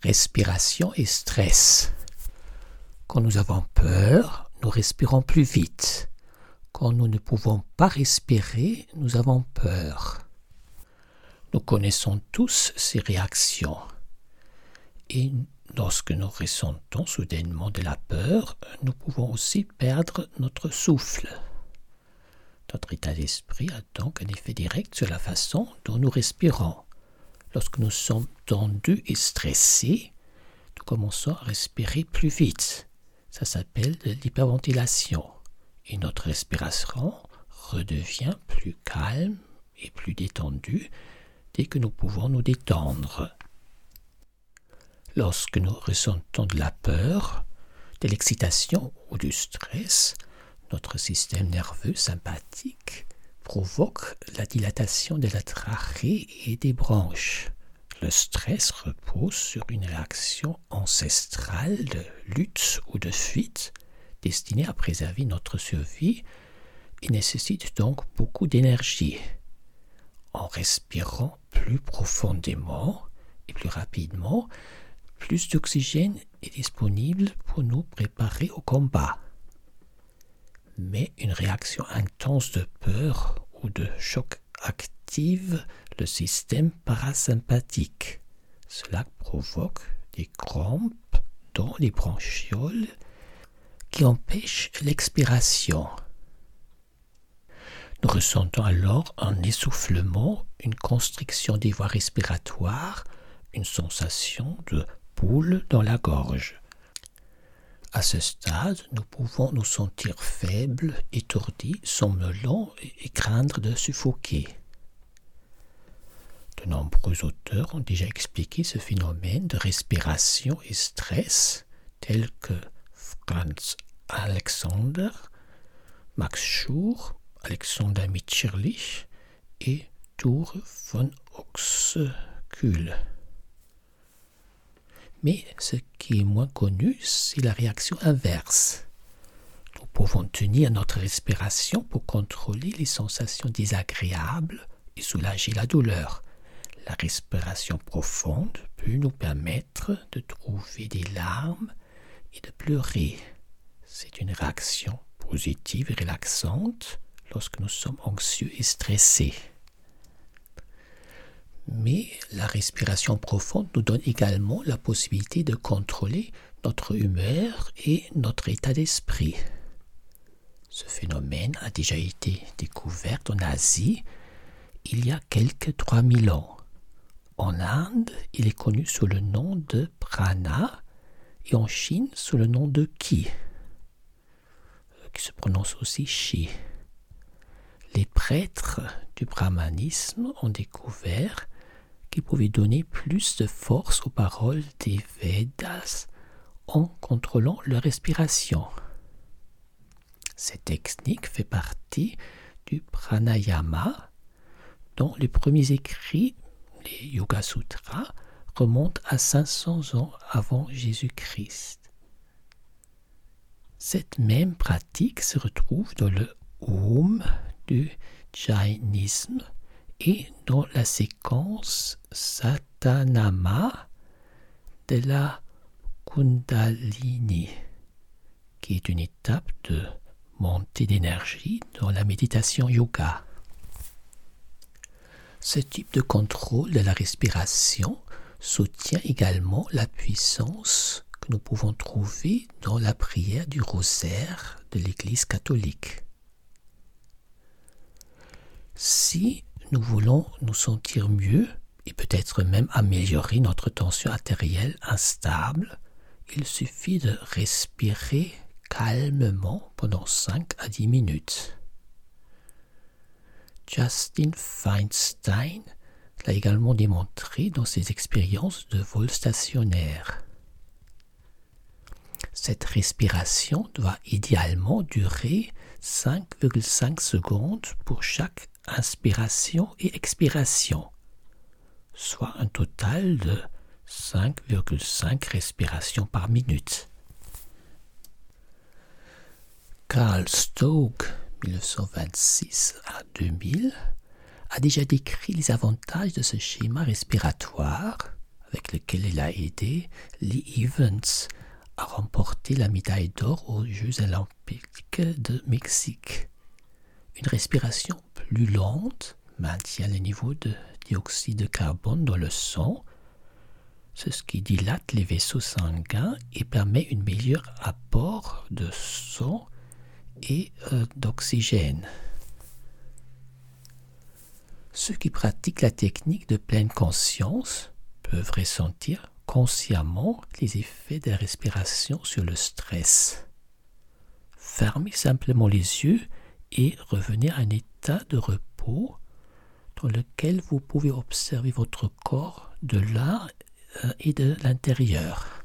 Respiration et stress. Quand nous avons peur, nous respirons plus vite. Quand nous ne pouvons pas respirer, nous avons peur. Nous connaissons tous ces réactions. Et lorsque nous ressentons soudainement de la peur, nous pouvons aussi perdre notre souffle. Notre état d'esprit a donc un effet direct sur la façon dont nous respirons. Lorsque nous sommes tendus et stressés, nous commençons à respirer plus vite. Ça s'appelle de l'hyperventilation. Et notre respiration redevient plus calme et plus détendue dès que nous pouvons nous détendre. Lorsque nous ressentons de la peur, de l'excitation ou du stress, notre système nerveux sympathique provoque la dilatation de la trachée et des bronches. Le stress repose sur une réaction ancestrale de lutte ou de fuite destinée à préserver notre survie et nécessite donc beaucoup d'énergie. En respirant plus profondément et plus rapidement, plus d'oxygène est disponible pour nous préparer au combat. Mais une réaction intense de peur ou de choc active le système parasympathique. Cela provoque des crampes dans les bronchioles qui empêchent l'expiration. Nous ressentons alors un essoufflement, une constriction des voies respiratoires, une sensation de boule dans la gorge. À ce stade, nous pouvons nous sentir faibles, étourdis, somnolents et craindre de suffoquer. De nombreux auteurs ont déjà expliqué ce phénomène de respiration et stress, tels que Franz Alexander, Max Schur, Alexander Mitscherlich et Tour von Uexküll. Mais ce qui est moins connu, c'est la réaction inverse. Nous pouvons tenir notre respiration pour contrôler les sensations désagréables et soulager la douleur. La respiration profonde peut nous permettre de trouver des larmes et de pleurer. C'est une réaction positive et relaxante lorsque nous sommes anxieux et stressés. Mais la respiration profonde nous donne également la possibilité de contrôler notre humeur et notre état d'esprit. Ce phénomène a déjà été découvert en Asie il y a quelques 3000 ans. En Inde, il est connu sous le nom de prana et en Chine sous le nom de qi, qui se prononce aussi chi. Les prêtres du brahmanisme ont découvert qu'ils pouvaient donner plus de force aux paroles des Védas en contrôlant leur respiration. Cette technique fait partie du pranayama, dont les premiers écrits, les Yoga Sutras, remontent à 500 ans avant Jésus-Christ. Cette même pratique se retrouve dans le Om du jainisme et dans la séquence Satanama de la Kundalini, qui est une étape de montée d'énergie dans la méditation yoga. Ce type de contrôle de la respiration soutient également la puissance que nous pouvons trouver dans la prière du rosaire de l'Église catholique. Si nous voulons nous sentir mieux et peut-être même améliorer notre tension artérielle instable, il suffit de respirer calmement pendant 5 à 10 minutes. Justin Feinstein l'a également démontré dans ses expériences de vol stationnaire. Cette respiration doit idéalement durer 5,5 secondes pour chaque inspiration et expiration, soit un total de 5,5 respirations par minute. Carl Stoke, 1926 à 2000, a déjà décrit les avantages de ce schéma respiratoire avec lequel elle a aidé Lee Evans à remporter la médaille d'or aux Jeux olympiques de Mexique. Une respiration plus lente maintient le niveau de dioxyde de carbone dans le sang, c'est ce qui dilate les vaisseaux sanguins et permet un meilleur apport de sang et d'oxygène. Ceux qui pratiquent la technique de pleine conscience peuvent ressentir consciemment les effets de la respiration sur le stress. Fermez simplement les yeux et revenez à un état de repos dans lequel vous pouvez observer votre corps de là et de l'intérieur.